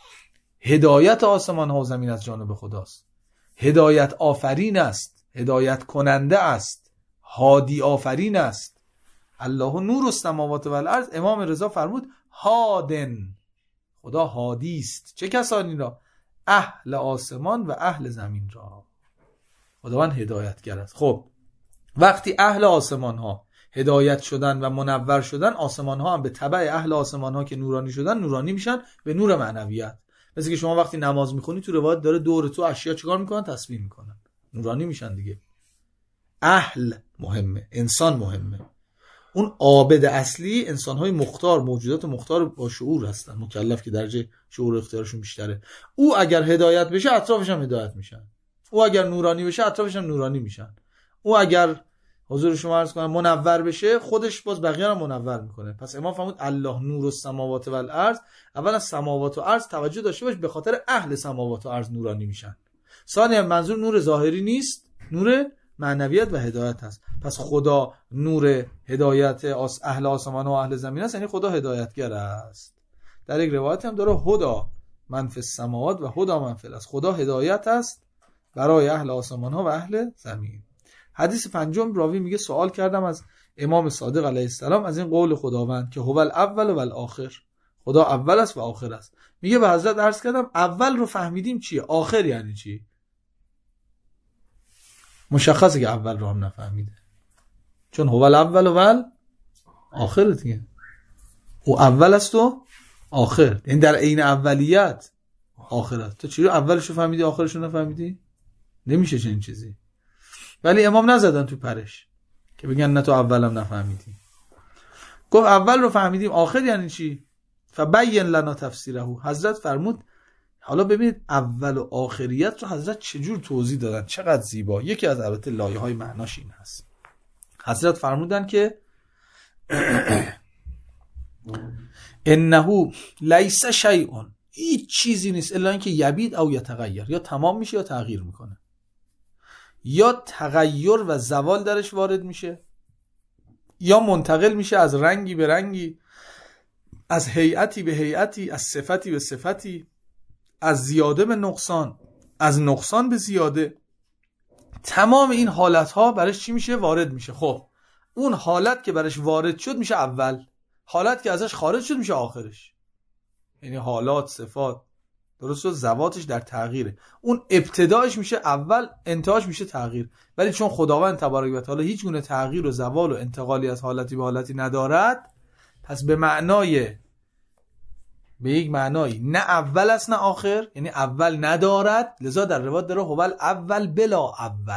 Speaker 1: هدایت آسمان ها و زمین از جانب خداست. هدایت آفرین است، هدایت کننده است، هادی آفرین است. الله نور السماوات و الارض. امام رضا فرمود هادن، خدا هادی است. چه کسانی را؟ اهل آسمان و اهل زمین را. خداوند هدایتگر است. خب وقتی اهل آسمان ها هدایت شدن و منور شدن، آسمان ها هم به تبع اهل آسمان ها که نورانی شدن نورانی میشن به نور معنویت. مثل که شما وقتی نماز میخونی تو روایت داره دور تو اشیا چیکار میکنن؟ تسبیح میکنن، نورانی میشن دیگه. اهل مهمه، انسان مهمه. اون عابد اصلی انسان‌های مختار، موجودات مختار با شعور هستن، مکلف که درجه شعور اختیارشون بیشتره. او اگر هدایت بشه اطرافش هم هدایت میشن. او اگر نورانی بشه اطرافش هم نورانی میشن. او اگر حضور شما عرض کنم منور بشه خودش باز بقیه رو منور میکنه. پس امام فرمود الله نور السماوات و الارض. اولا سماوات و ارض توجه داشته باش، به خاطر اهل سماوات و ارض نورانی میشن. ثانیا منظور نور ظاهری نیست، نور معنویت و هدایت هست. پس خدا نور هدایت اهل آسمان و اهل زمین است، یعنی خدا هدایتگر است. در یک روایت هم داره هدا من فی السماوات و هدا من فی الارض. خدا هدایت است برای اهل آسمان ها و اهل زمین. حدیث پنجم راوی میگه سوال کردم از امام صادق علیه السلام از این قول خداوند که هو الاول و الاخر، خدا اول است و آخر است. میگه به حضرت عرض کردم اول رو فهمیدیم چیه، آخر یعنی چی؟ مشخصه که اول رو هم نفهمیده، چون هو الاول و الاخر دیگه. او اول است و آخر، این در عین اولیت آخر است. تو چی رو اولش رو فهمیدی آخرش رو نفهمیدی؟ نمیشه چنین چیزی. ولی امام نزدن تو پرش که بگن نه تو اولم نفهمیدی. گفت اول رو فهمیدیم، آخر یعنی چی؟ فبین لنا تفسیره. حضرت فرمود حالا ببینید اول و آخریت رو حضرت چجور توضیح دادن، چقدر زیبا. یکی از البته لایه های معناش این هست. حضرت فرمودن که انه لیس شیء، هیچ چیزی نیست الا اینکه یبید او یتغیر، یا تمام میشه یا تغییر میکنه، یا تغییر و زوال درش وارد میشه، یا منتقل میشه از رنگی به رنگی، از هیئتی به هیئتی، از صفتی به صفتی، از زیاده به نقصان، از نقصان به زیاده. تمام این حالت ها برش چی میشه؟ وارد میشه. خب اون حالت که برش وارد شد میشه اول، حالت که ازش خارج شد میشه آخرش. یعنی حالات، صفات، درست شد، زواتش در تغییره. اون ابتدایش میشه اول، انتهاش میشه تغییر. ولی چون خداوند تبارک و تعالی هیچ گونه تغییر و زوال و انتقالی از حالتی به حالتی ندارد، پس به معنای به یک معنایی نه اول است نه آخر، یعنی اول ندارد. لذا در روایت داره هو اول بلا اول،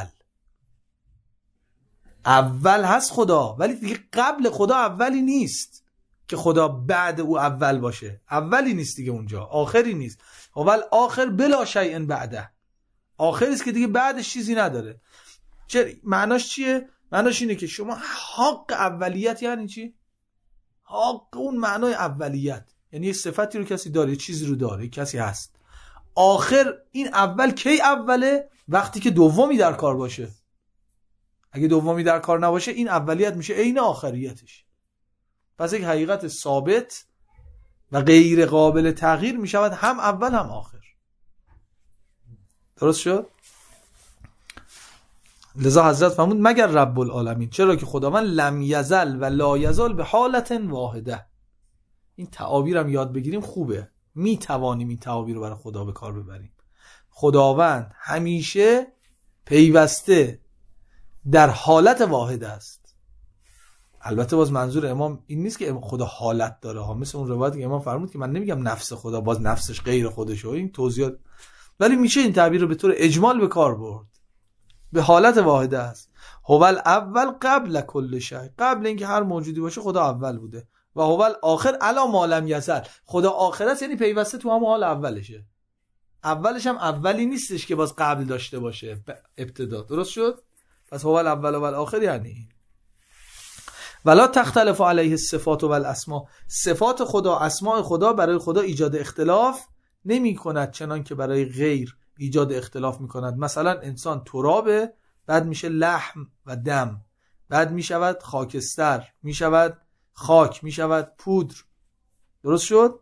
Speaker 1: اول هست خدا ولی دیگه قبل خدا اولی نیست که خدا بعد او اول باشه. اولی نیست دیگه اونجا، آخری نیست. اول آخر بلا شیء بعده، آخری است که دیگه بعدش چیزی نداره. چه معناش چیه؟ معناش اینه که شما حق اولیت یعنی چی؟ حق اون معنای اولیت یعنی یه صفتی رو کسی داره، یه چیزی رو داره، یه کسی هست. آخر این اول کی اوله؟ وقتی که دومی در کار باشه. اگه دومی در کار نباشه این اولیت میشه عین آخریتش. پس یک حقیقت ثابت و غیر قابل تغییر میشود هم اول هم آخر. درست شد؟ لذا حضرت فرمود مگر رب العالمین، چرا که خداوند لم یزل و لا یزال به حالت واحده. این تعابیر هم یاد بگیریم خوبه، می توانیم این تعابیر رو برای خدا به کار ببریم. خداوند همیشه پیوسته در حالت واحد است. البته باز منظور امام این نیست که خدا حالت داره ها، مثل اون روایتی که امام فرمود که من نمیگم نفس خدا، باز نفسش غیر خودشه، این توضیحات، ولی میشه این تعبیر رو به طور اجمال به کار برد. به حالت واحد است. هو الاول قبل کل شیء، قبل اینکه هر موجودی باشه خدا اول بوده. و هو الاخر علی ما لم یزل، خدا آخر است، یعنی پیوسته تو هم حال اولشه. اولش هم اولی نیستش که باز قبل داشته باشه ابتدا. درست شد؟ پس هو الاول و الاخر یعنی ولا تختلف علیه الصفات و الاسماء، صفات خدا، اسماء خدا برای خدا ایجاد اختلاف نمی کند چنان که برای غیر ایجاد اختلاف می کند. مثلا انسان ترابه، بعد میشه لحم و دم، بعد می شود خاکستر، می شود خاک، می شود پودر. درست شد؟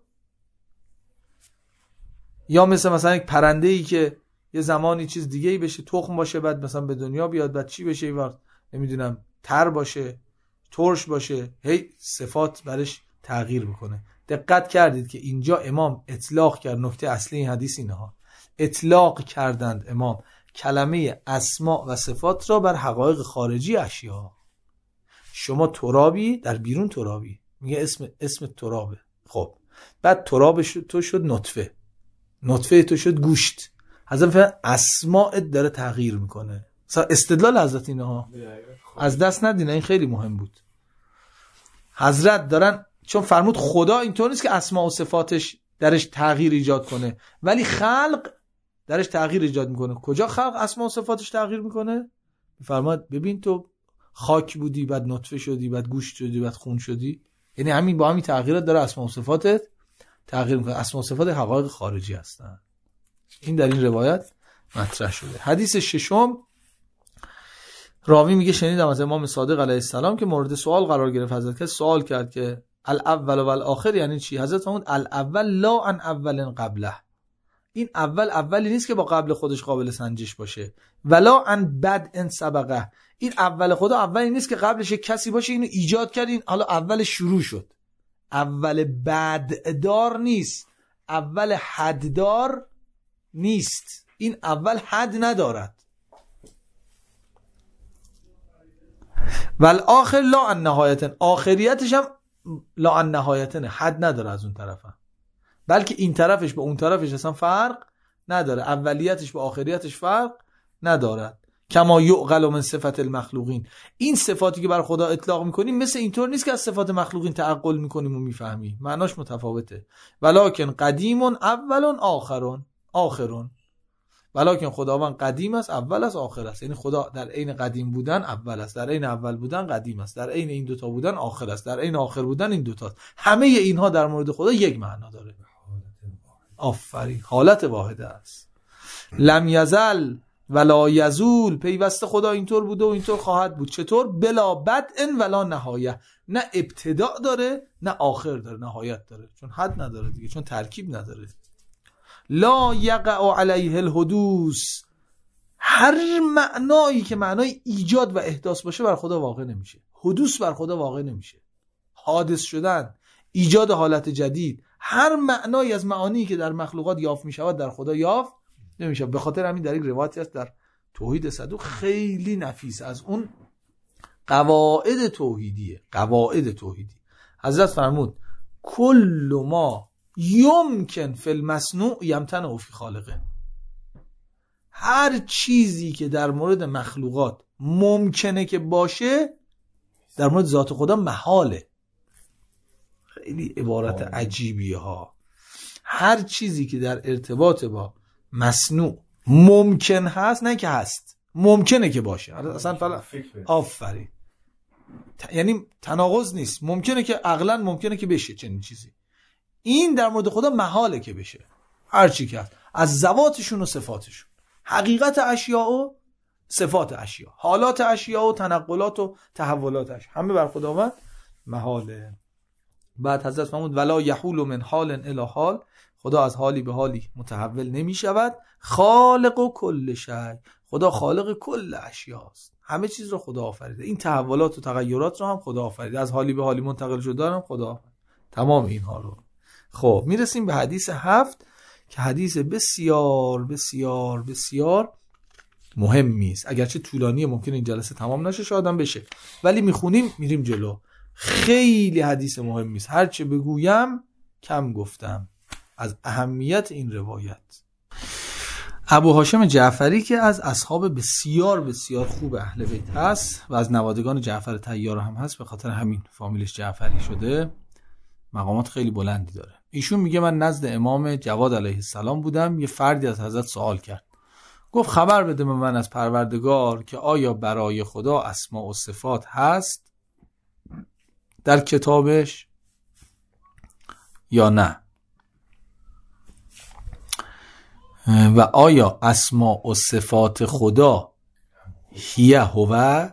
Speaker 1: یا مثل مثلا یک پرنده ای که یه زمانی چیز دیگه ای بشه، تخم باشه، بعد مثلا به دنیا بیاد، بعد چی بشه، این وقت نمیدونم تر باشه، ترش باشه، هی صفات برش تغییر میکنه. دقت کردید که اینجا امام اطلاق کرد، نکته اصلی این حدیث اینها، اطلاق کردند امام کلمه اسماء و صفات را بر حقایق خارجی اشیا. شما ترابی، در بیرون ترابی، میگه اسم اسم ترابه، خب بعد تراب تو شد نطفه، نطفه تو شد گوشت، حضرت اسماء داره تغییر میکنه. استدلال حضرت اینها از دست ندین، این خیلی مهم بود. حضرت دارن، چون فرمود خدا اینطور نیست که اسماء و صفاتش درش تغییر ایجاد کنه، ولی خلق درش تغییر ایجاد میکنه. کجا خلق اسماء و صفاتش تغییر میکنه؟ فرمود ببین تو خاک بودی، بعد نطفه شدی، بعد گوشت شدی، بعد خون شدی، یعنی همین با همین تغییرات داره اسماء و صفاتت تغییر میکنه. اسماء و صفات حقایق خارجی هستن. این در این روایت مطرح شده. حدیث ششم، راوی میگه شنیدم از امام صادق علیه السلام که مورد سوال قرار گرفت. حضرت که سوال کرد که الاول و الاخر یعنی چی؟ حضرت فرمود الاول لا عن اول قبله، این اول اولی نیست که با قبل خودش قابل سنجش باشه. ولا عن بد ان سبقه، این اول خدا اولی نیست که قبلش کسی باشه اینو ایجاد کرد، این حالا اول شروع شد. اول بددار نیست، اول حددار نیست، این اول حد ندارد. والآخر لا عن نهایتن، آخریتش هم لا عن نهایتن، حد نداره از اون طرف هم. بلکه این طرفش با اون طرفش اصلا فرق نداره، اولیتش با آخریتش فرق ندارد. کما یعقل من صفت المخلوقین، این صفاتی که بر خدا اطلاق میکنیم مثل اینطور نیست که از صفات مخلوقین تعقل میکنیم و میفهمیم، معناش متفاوته. ولکن قدیم اول آخرون آخرون، ولکن خداوند قدیم است، اول است، آخر است. یعنی خدا در عین قدیم بودن اول است، در عین اول بودن قدیم است، در عین این دوتا بودن آخر است، در عین آخر بودن این دوتاست. همه اینها در مورد خدا یک معنا داره. آفرین، حالت واحده است. لم یزل ولا یزول، پیوسته خدا اینطور بوده و اینطور خواهد بود. چطور؟ بلا بدء ولا نهایه، نه ابتدا داره نه آخر داره، نهایت داره، چون حد نداره دیگه، چون ترکیب نداره. لا یقع علیه الحدوث، هر معنایی که معنای ایجاد و احداث باشه بر خدا واقع نمیشه. حدوث بر خدا واقع نمیشه، حادث شدن، ایجاد حالت جدید، هر معنایی از معانی که در مخلوقات یافت میشود در خدا یافت نمیشه. به خاطر همین در یک روایتی هست در توحید صدوق خیلی نفیس، از اون قواعد توحیدیه، قواعد توحیدی. حضرت فرمود کل ما یمکن فی المصنوع یمتنع فی خالقه، هر چیزی که در مورد مخلوقات ممکنه که باشه در مورد ذات خدا محاله. خیلی عبارت عجیبیه ها. هر چیزی که در ارتباط با مصنوع ممکن هست، نه که هست، ممکنه که باشه. اصلا فلا آفرین، یعنی تناقض نیست، ممکنه که عقلا ممکنه که بشه چنین چیزی. این در مورد خدا محاله که بشه. هر چی که هست از ذواتشون و صفاتشون، حقیقت اشیاء و صفات اشیاء، حالات اشیاء و تنقلات و تحولاتش، همه بر خداوند محاله. بعد حضرت فرمود ولا یحول من حال الی حال، خدا از حالی به حالی متحول نمی شود. خالق و کل شیء، خدا خالق کل اشیاست، همه چیز رو خدا آفریده، این تحولات و تغیرات رو هم خدا آفریده، از حالی به حالی منتقل شدن هم خدا آفریده، تمام اینها رو. خب میرسیم به حدیث هفت که حدیث بسیار بسیار بسیار مهمی است، اگرچه طولانیه، ممکنه این جلسه تمام نشه، شاید هم بشه، ولی میخونیم میریم جلو. خیلی حدیث مهمی است، هر چه بگویم کم گفتم از اهمیت این روایت. ابو هاشم جعفری که از اصحاب بسیار بسیار خوب اهل بیت هست و از نوادگان جعفر طیار هم هست، به خاطر همین فامیلش جعفری شده، مقامات خیلی بلندی داره. ایشون میگه من نزد امام جواد علیه السلام بودم، یه فردی از حضرت سوال کرد، گفت خبر بده به من از پروردگار که آیا برای خدا اسماء و صفات هست در کتابش یا نه، و آیا اسماء و صفات خدا هیه هو،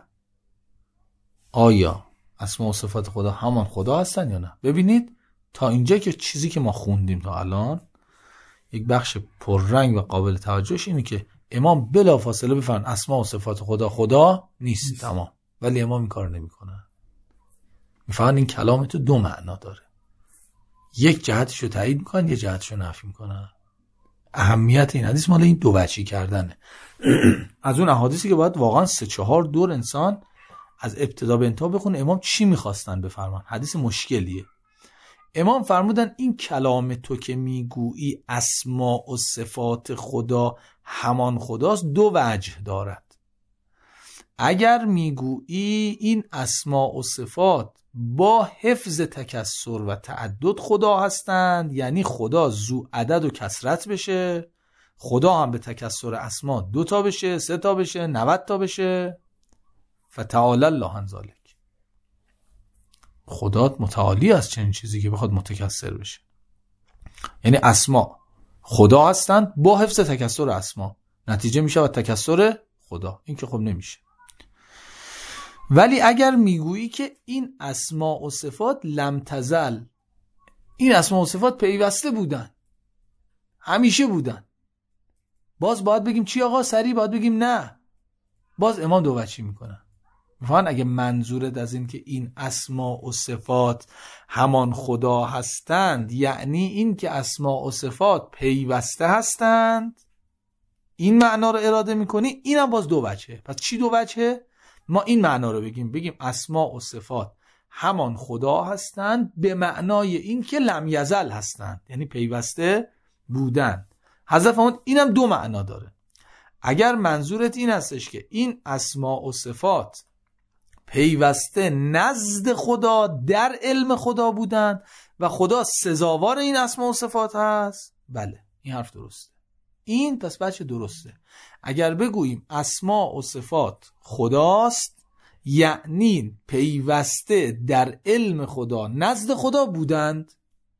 Speaker 1: آیا اسماء و صفات خدا همان خدا هستن یا نه. ببینید تا اینجا که چیزی که ما خوندیم تا الان، یک بخش پررنگ و قابل توجهش اینه که امام بلا فاصله بفرمایند اسماء و صفات خدا خدا نیست, نیست. تمام. ولی امام این کار نمیکنه، میفهمن این کلام تو دو معنا داره، یک جهتشو تایید میکنن، یک جهتشو نفی میکنن. اهمیت این حدیث مال این دو وجهی کردنه. از اون احادیثی که باید واقعا سه چهار دور انسان از ابتدا به انتها بخونه امام چی میخواستن بفرمان. حدیث مشکلیه. امام فرمودن این کلام تو که میگویی اسماء و صفات خدا همان خداست دو وجه دارد. اگر میگویی این اسماء و صفات با حفظ تکسر و تعدد خدا هستند، یعنی خدا ذو عدد و کثرت بشه، خدا هم به تکسر اسما دو تا بشه، سه تا بشه، نود تا بشه، فتعالی الله عن ذلک، خدا متعالی از چنین چیزی که بخواد متکثر بشه. یعنی اسما خدا هستند با حفظ تکسر اسما، نتیجه میشه و تکسر خدا، این که خب نمیشه. ولی اگر میگویی که این اسماء و صفات لم تزل، این اسماء و صفات پیوسته بودن، همیشه بودن، باز باید بگیم چی آقا؟ سریع باید بگیم نه. باز امام دو وجهی میکنن. میفهمن اگه منظورت از این که این اسماء و صفات همان خدا هستند، یعنی این که اسماء و صفات پیوسته هستند، این معنا رو اراده میکنی، اینم باز دو وجهه. پس چی دو وجهه؟ ما این معنا رو بگیم بگیم اسماء و صفات همان خدا هستند به معنای این که لم یزل هستند، یعنی پیوسته بودن. حضرت فرمود اینم دو معنا داره. اگر منظورت این هستش که این اسماء و صفات پیوسته نزد خدا در علم خدا بودند و خدا سزاوار این اسماء و صفات هست، بله این حرف درسته. این پس بچه درسته. اگر بگوییم اسماء و صفات خداست، یعنی پیوسته در علم خدا نزد خدا بودند،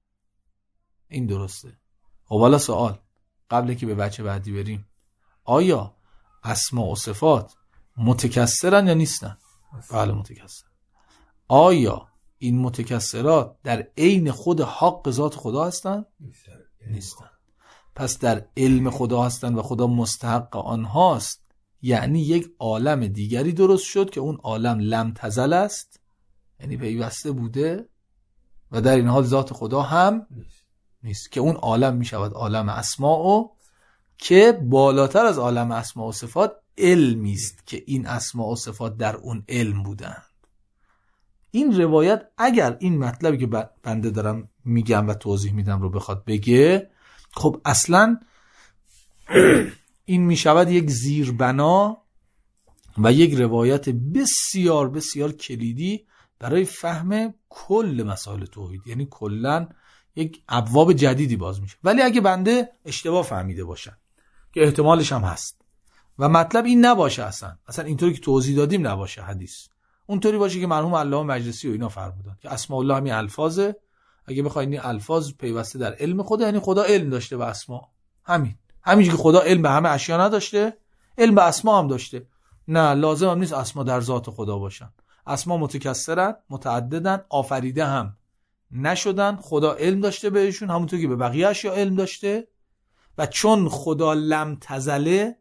Speaker 1: این درسته. خب حالا سوال قبل که به بچه بعدی بریم، آیا اسماء و صفات متکثرن یا نیستن؟ بله متکثر. آیا این متکثرات در عین خود حق ذات خدا هستن؟ نیستن. پس در علم خدا هستن و خدا مستحق آنهاست، یعنی یک عالم دیگری درست شد که اون عالم لم تزل است، یعنی پیوسته بوده و در این حال ذات خدا هم نیست، که اون عالم می شود عالم اسماء و که بالاتر از عالم اسماء و صفات علمی است که این اسماء و صفات در اون علم بودند. این روایت اگر این مطلبی که بنده دارم میگم و توضیح میدم رو بخواد بگه، خب اصلا این میشود یک زیربنا و یک روایت بسیار بسیار کلیدی برای فهم کل مسائل توحید، یعنی کلن یک ابواب جدیدی باز میشه. ولی اگه بنده اشتباه فهمیده باشم که احتمالش هم هست و مطلب این نباشه، اصلا اصلا اینطوری که توضیح دادیم نباشه حدیث، اونطوری باشه که مرحوم علامه مجلسی و اینا فرمودن که اسماء الله همین الفاظه، اگه بخواید این الفاظ پیوسته در علم خدا، یعنی خدا علم داشته به اسما، همین همینجوری که خدا علم به همه اشیا نداشته، علم به اسما هم داشته. نه لازم هم نیست اسما در ذات خدا باشن، اسما متکثرن، متعددن، آفریده هم نشدن، خدا علم داشته بهشون همونطور که به بقیه اشیا علم داشته. و چون خدا لم تزله،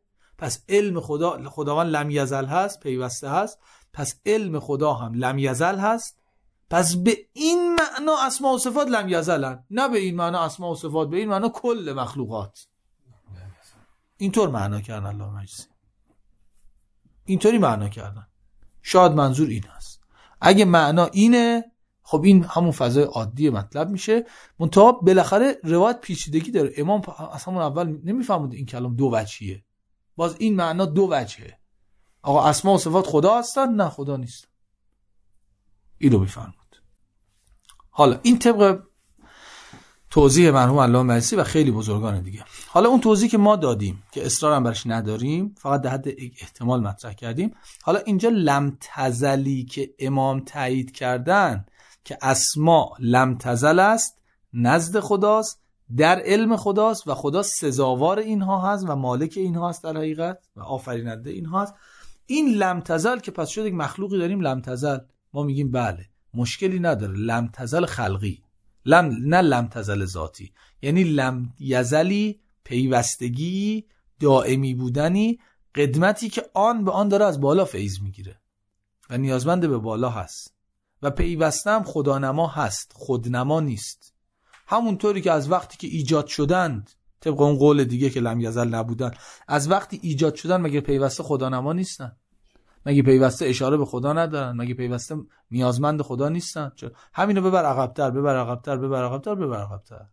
Speaker 1: پس علم خدا خداوند لم یزل هست، پیوسته هست، پس علم خدا هم لم یزل هست. پس به این معنا اسماء و صفات لم یزلن، نه به این معنا اسماء و صفات، به این معنا کل مخلوقات. اینطور معنا کردن الله مجلسی، اینطوری معنا کردن. شاید منظور این هست. اگه معنا اینه خب این همون فضای عادی مطلب میشه. منتها بالاخره روایت پیچیدگی داره. امام از همون اول نمیفهمود این کلام دو وجهیه. باز این معنا دو وجهه. آقا اسماء و صفات خدا هستن؟ نه خدا نیست. اینو میفهمود. حالا این طبق توضیح مرحوم علامه مجلسی و خیلی بزرگان دیگه. حالا اون توضیح که ما دادیم که اصرار هم برش نداریم، فقط در حد احتمال مطرح کردیم. حالا اینجا لم تزلی که امام تایید کردن که اسماء لم تزل است، نزد خداست، در علم خداست و خدا سزاوار اینها هست و مالک اینها هست در حقیقت و آفریننده اینها هست. این لم تزل که پس شد یک مخلوقی داریم لم تزل، ما میگیم بله مشکلی نداره. لم تزل خلقی، لم نه لم تزل ذاتی، یعنی لم یزلی پیوستگی، دائمی بودنی، قدمتی که آن به آن داره از بالا فیض میگیره و نیازمند به بالا هست و پیوسته هم خدانما هست، خودنما نیست. همونطوری که از وقتی که ایجاد شدند، طبق اون قول دیگه که لم یزل نبودن، از وقتی ایجاد شدن مگه پیوسته خدانما نیستن؟ مگه پیوسته اشاره به خدا ندارن؟ مگه پیوسته نیازمند خدا نیستن؟ چرا؟ همینو ببر عقب‌تر، ببر عقب‌تر، ببر عقب‌تر، ببر عقب‌تر.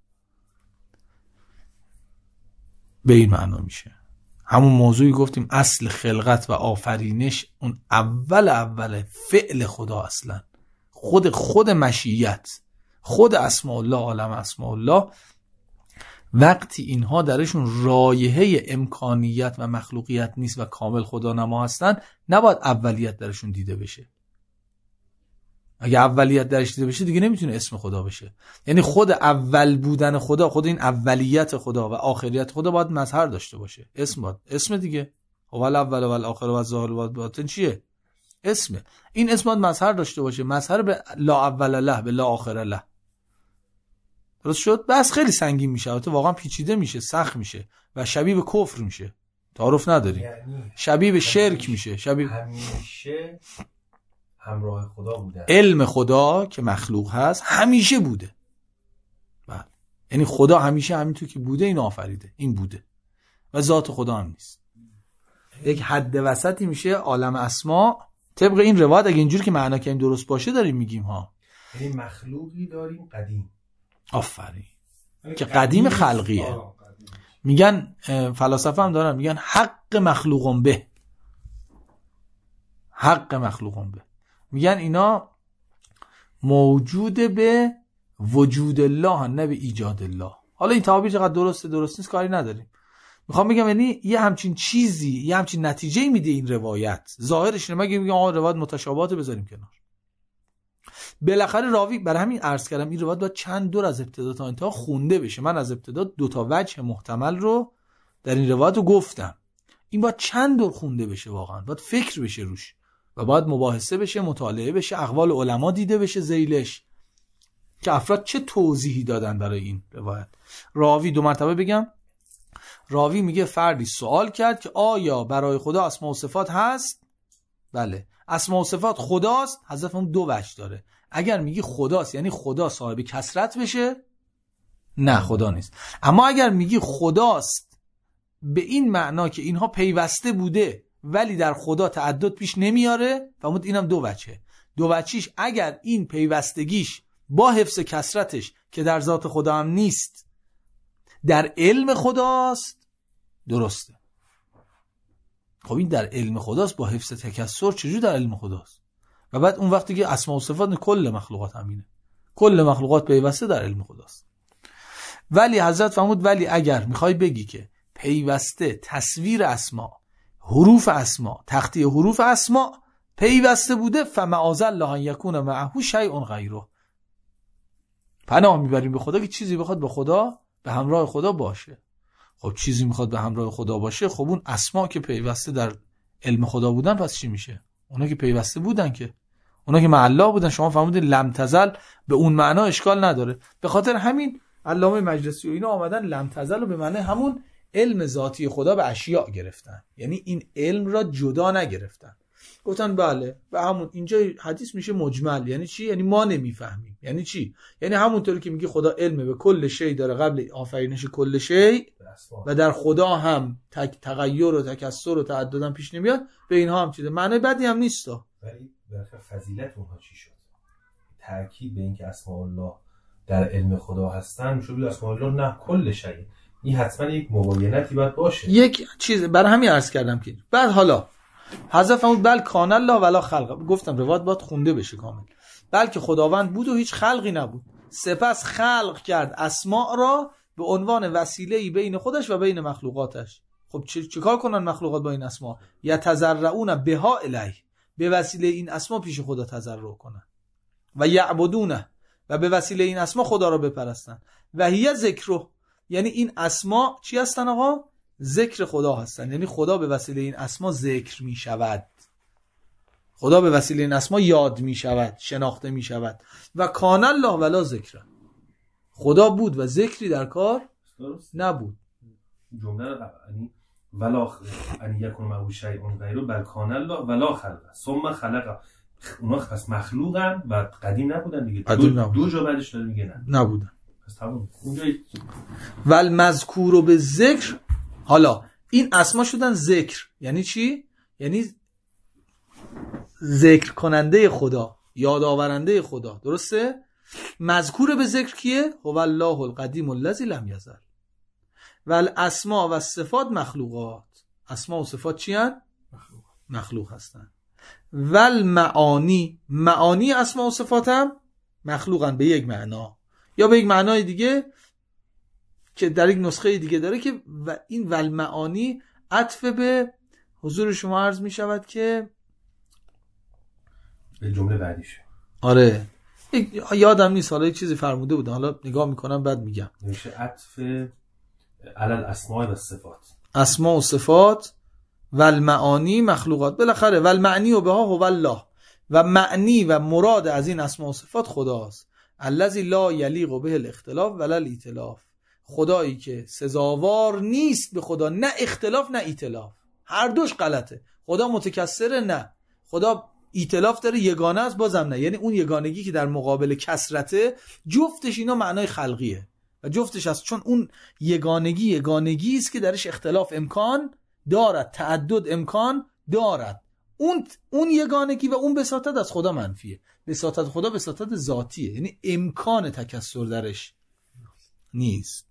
Speaker 1: به این معنا میشه. همون موضوعی گفتیم اصل خلقت و آفرینش اون اول اول فعل خدا، اصلا خود خود مشیت، خود اسماء الله، عالم اسماء الله، وقتی اینها درشون رایحه امکانیت و مخلوقیت نیست و کامل خدا نما هستن، نباید اولیت درشون دیده بشه. اگه اولیت درش دیده بشه دیگه نمیتونه اسم خدا بشه. یعنی خود اول بودن خدا، خود این اولیت خدا و آخریت خدا باید مظهر داشته باشه. اسم باید اسم دیگه. اول اول و الاخر و الظاهر و الباطن چیه؟ اسمه. این اسم باید مظهر داشته باشه. مظهر به لا اول له، به لا آخر له. درست شد؟ بس خیلی سنگین میشه، البته واقعا پیچیده میشه، سخت میشه و شبیه به کفر میشه. تعارف نداری. یعنی شبیه به شرک میشه. شبیه
Speaker 3: همیشه همراه خدا بوده.
Speaker 1: علم خدا که مخلوق هست همیشه بوده. بله. یعنی خدا همیشه همینطور که بوده این آفریده، این بوده و ذات خدا هم نیست. یک حد وسطی میشه عالم اسما. طبق این روایت اگه اینجوری که معنا کنیم درست باشه داریم میگیم ها.
Speaker 3: یعنی مخلوقی داریم قدیم.
Speaker 1: آفرین. که قدیم خلقیه. میگن فلاسفه هم دارن میگن حق مخلوقون به. حق مخلوقون به. میگن اینا موجود به وجود الله نه به ایجاد الله. حالا این تعبیر چقدر درسته درست نیست کاری نداریم. میخوام بگم یعنی یه همچین چیزی، یه همچین نتیجه‌ای میده این روایت. ظاهرش نمیگه میگه آقا روایت متشابهات بذاریم کنار. بالاخره راوی، برای همین عرض کردم این روایت باید چند دور از ابتدا تا انتها خونده بشه. من از ابتدا دو تا وجه محتمل رو در این روایت رو گفتم. این باید چند دور خونده بشه، واقعا باید فکر بشه روش و باید مباحثه بشه، مطالعه بشه، اقوال علما دیده بشه ذیلش که افراد چه توضیحی دادن برای این روایت. راوی دو مرتبه بگم، راوی میگه فردی سوال کرد که آیا برای خدا اسماء و صفات هست؟ بله. اسماء و صفات خداست؟ حذف اون دو وجه داره. اگر میگی خداست یعنی خدا صاحب کثرت بشه؟ نه خدا نیست. اما اگر میگی خداست به این معنا که اینها پیوسته بوده ولی در خدا تعدد پیش نمیاره، فهمید اینم دو وجهه. دو وجهیش اگر این پیوستگیش با حفظ کثرتش که در ذات خدا هم نیست در علم خداست، درسته. خب این در علم خداست با حفظ تکثر، چجور در علم خداست؟ و بعد اون وقتی که اسماء و صفات کل مخلوقات همینه، کل مخلوقات پیوسته در علم خداست. ولی حضرت فرمود ولی اگر میخوای بگی که پیوسته تصویر اسماء، حروف اسماء، تختی حروف اسماء پیوسته بوده، فمعاذ الله ان یکون معه شیء غیره، پناه میبریم به خدا که چیزی بخواد به خدا به همراه خدا باشه. خب چیزی میخواد به همراه خدا باشه، خب اون اسماء که پیوسته در علم خدا بودن پس چی میشه؟ اونا که پیوسته بودن، که اونا که مع الله بودن. شما فهمیدید لم تزل به اون معنا اشکال نداره. به خاطر همین علامه مجلسی و اینا آمدن لم تزل رو به معنی همون علم ذاتی خدا به اشیاء گرفتن، یعنی این علم را جدا نگرفتن. گفتن بله و همون اینجا حدیث میشه مجمل. یعنی چی؟ یعنی ما نمیفهمیم. یعنی چی؟ یعنی همونطوری که میگی خدا علم به کل شی داره قبل آفرینش کل شی و در خدا هم تک تغییر و تکثر و تعدد هم پیش نمیاد، به اینها هم چیزه. معنی بدی هم نیستا.
Speaker 3: ولی بالاخره فضیلت اونها چی شد؟ تاکید به اینکه اسماء الله در علم خدا هستن، شو بگید اسماء الله نه کل شی. این حتما یک مباینتی باید باشه.
Speaker 1: یک چیز برای همین عرض کردم که بعد حالا حذف فرمود بل کان الله ولا خلق. گفتم روایت باید خونده بشه کامل. بلکه خداوند بود و هیچ خلقی نبود، سپس خلق کرد اسماء را به عنوان وسیله‌ای بین خودش و بین مخلوقاتش. خب چیکار کنن مخلوقات با این اسماء؟ یتضرعون بها الیه، به وسیله این اسماء پیش خدا تضرع کنن، و یعبدونه، و به وسیله این اسماء خدا را بپرستن. و هی ذکر، یعنی این اسماء چی هستن آقا؟ ذکر خدا هستن. یعنی خدا به وسیله این اسما ذکر می شود، خدا به وسیله این اسما یاد می شود، شناخته می شود. و کان الله ولا ذکر، خدا بود و ذکری در کار نبود.
Speaker 3: جمله یعنی ولا ان یکون معه شیء غیره بل کان الله ولا خلق ثم خلق. اونا پس مخلوقن و قدیم نبودن دیگه. دو, دو جا بعدش داره میگه نه
Speaker 1: نبودن.
Speaker 3: پس تمام اونجا
Speaker 1: ول مذکور به ذکر. حالا این اسما شدن ذکر. یعنی چی؟ یعنی ذکر کننده خدا، یادآورنده خدا. درسته؟ مذکور به ذکر کیه؟ هو الله القدیم الذی لم یزل. ول اسما و صفات مخلوقات. اسما و صفات چی هستند؟ مخلوق. مخلوق هستند. ول معانی، معانی اسما و صفات هم مخلوقن به یک معنا، یا به یک معنای دیگه که در یک نسخه دیگه داره که و این ول معانی عطف به حضور شما عرض می شود که
Speaker 3: به جمله بعدیشه.
Speaker 1: آره یادم نیست، حالا یک چیزی فرموده بودم، حالا نگاه میکنم بعد میگم.
Speaker 3: میشه عطف علل اسماء و صفات.
Speaker 1: اسماء و صفات ول معانی مخلوقات. بالاخره ول معنی و بها هو الله، و معنی و مراد از این اسماء و صفات خداست. الذی لا یلیق به الاختلاف ولا الائتلاف، خدایی که سزاوار نیست به خدا نه اختلاف نه ائتلاف، هر دوش غلطه. خدا متکثره نه، خدا ائتلاف داره، یگانه است بازم نه. یعنی اون یگانگی که در مقابل کثرته، جفتش اینا معنای خلقیه و جفتش هست، چون اون یگانگی یگانگی است که درش اختلاف امکان دارد، تعدد امکان دارد. اون اون یگانگی و اون بساطت از خدا منفیه. بساطت خدا بساطت ذاتیه، یعنی امکان تکثر درش نیست.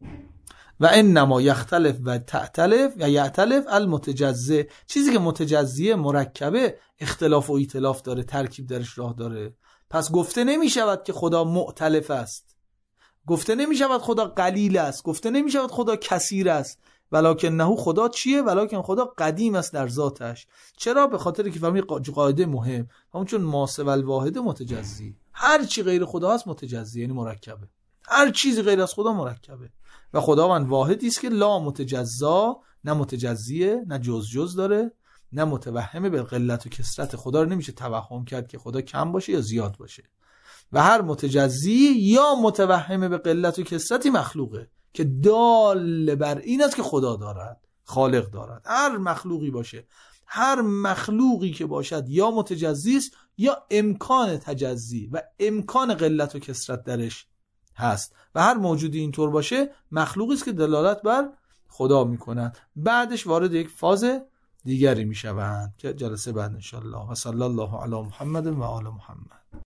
Speaker 1: و انما یختلف و تعتلف و یعتلف المتجزه، چیزی که متجزیه مرکبه اختلاف و ائتلاف داره، ترکیب درش راه داره. پس گفته نمی شود که خدا مؤتلف است، گفته نمی شود خدا قلیل است، گفته نمی شود خدا کثیر است. ولکن نه خدا چیه؟ ولکن خدا قدیم است در ذاتش. چرا؟ به خاطر که فهمی قاعده مهم، همون چون ماسه و الواحد متجزی، هر چی غیر خدا هست متجزی، یعنی مرکبه. هر چیزی غیر از خدا مرکبه و خداوند واحدی است که لا متجزا، نه متجزیه نه جز جز داره، نه متوهمه به قلت و کثرت. خدا رو نمیشه توهم کرد که خدا کم باشه یا زیاد باشه، و هر متجزی یا متوهمه به قلت و کثرتی مخلوقه که دال بر این است که خدا دارد، خالق دارد. هر مخلوقی باشه، هر مخلوقی که باشد یا متجزی است یا امکان تجزی و امکان قلت و کثرت درش هست، و هر موجودی اینطور باشه مخلوقی است که دلالت بر خدا میکنند. بعدش وارد یک فاز دیگری میشوند که جلسه بعد ان شاء الله. و صلی الله علی محمد و آل محمد.